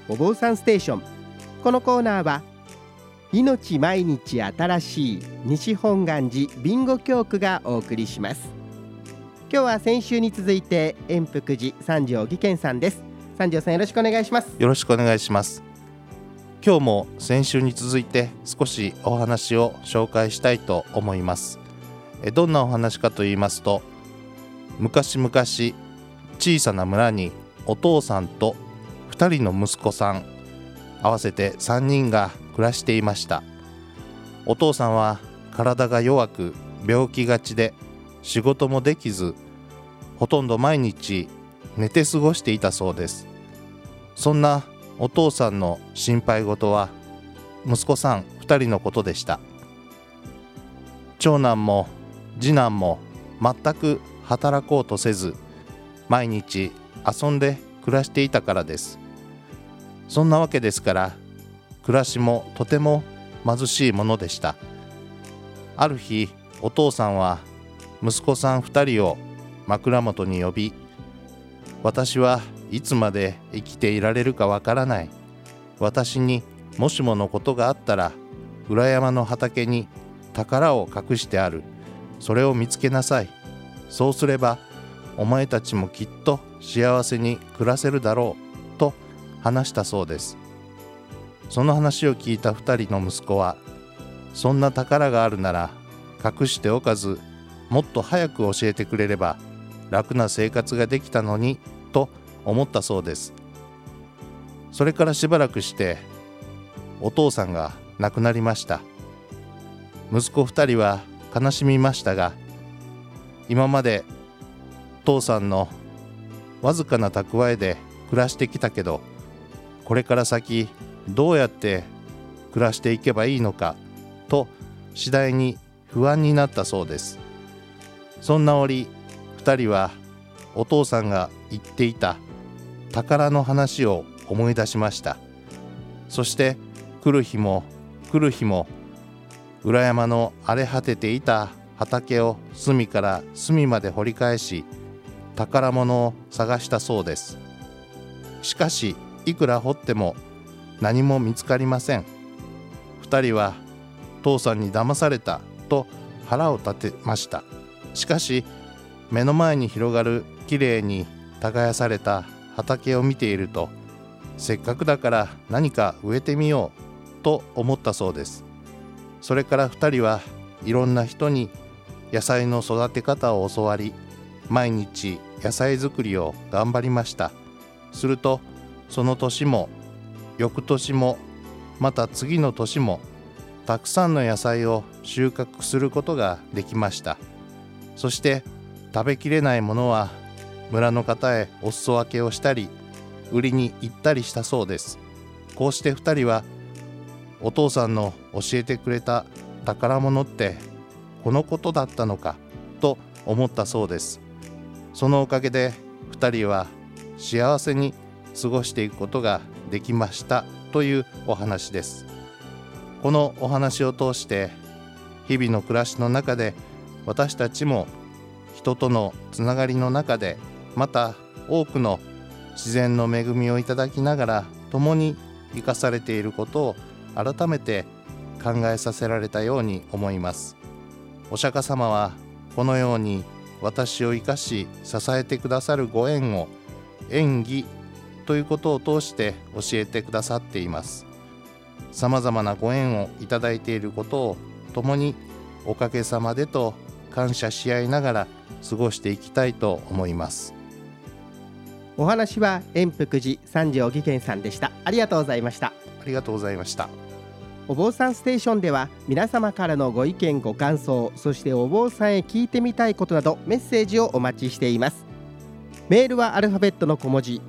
お坊さんステーション。このコーナーは命毎日新しい西本願寺ビンゴ教区がお送りします。今日は先週に続いて円福寺三条義賢さんです。三条さん、よろしくお願いします。 よろしくお願いします。今日も先週に続いて少しお話を紹介したいと思います。どんなお話かと言いますと、昔々小さな村にお父さんと2人の息子さん、合わせて3人が暮らしていました。お父さんは体が弱く病気がちで仕事もできず、ほとんど毎日寝て過ごしていたそうです。そんなお父さんの心配事は息子さん2人のことでした。長男も次男も全く働こうとせず、毎日遊んで暮らしていたからです。そんなわけですから、暮らしもとても貧しいものでした。ある日、お父さんは息子さん2人を枕元に呼び、私はいつまで生きていられるかわからない。私にもしものことがあったら、裏山の畑に宝を隠してある。それを見つけなさい。そうすればお前たちもきっと幸せに暮らせるだろうと話したそうです。その話を聞いた2人の息子は、そんな宝があるなら隠しておかず、もっと早く教えてくれれば楽な生活ができたのにと思ったそうです。それからしばらくしてお父さんが亡くなりました。息子2人は悲しみましたが、今まで父さんのわずかな蓄えで暮らしてきたけど、これから先どうやって暮らしていけばいいのかと次第に不安になったそうです。そんな折、2人はお父さんが言っていた宝の話を思い出しました。そして来る日も来る日も裏山の荒れ果てていた畑を隅から隅まで掘り返し、宝物を探したそうです。しかしいくら掘っても何も見つかりません。2人は父さんに騙されたと腹を立てました。しかし目の前に広がるきれいに耕された畑を見ていると、せっかくだから何か植えてみようと思ったそうです。それから2人はいろんな人に野菜の育て方を教わり、毎日野菜作りを頑張りました。するとその年も翌年もまた次の年もたくさんの野菜を収穫することができました。そして食べきれないものは村の方へお裾分けをしたり売りに行ったりしたそうです。こうして2人はお父さんの教えてくれた宝物ってこのことだったのかと思ったそうです。そのおかげで2人は幸せに過ごしていくことができましたというお話です。このお話を通して、日々の暮らしの中で私たちも人とのつながりの中で、また多くの自然の恵みをいただきながら共に生かされていることを改めて考えさせられたように思います。お釈迦様はこのように私を生かし支えてくださるご縁を縁起ということを通して教えてくださっています。さまざまなご縁をいただいていることを共におかげさまでと感謝し合いながら過ごしていきたいと思います。 お話は円福寺三条義賢さんでした。ありがとうございました。 ありがとうございました。 お坊さんステーションでは皆様からのご意見ご感想、そしてお坊さんへ聞いてみたいことなどメッセージをお待ちしています。メールはアルファベットの小文字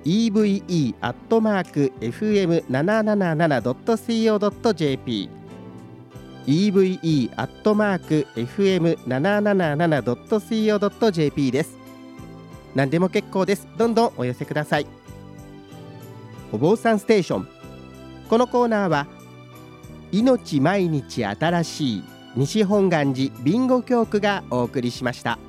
eve@fm777.co.jp eve@fm777.co.jp です。何でも結構です。どんどんお寄せください。お坊さんステーション。このコーナーは命毎日新しい西本願寺ビンゴ教区がお送りしました。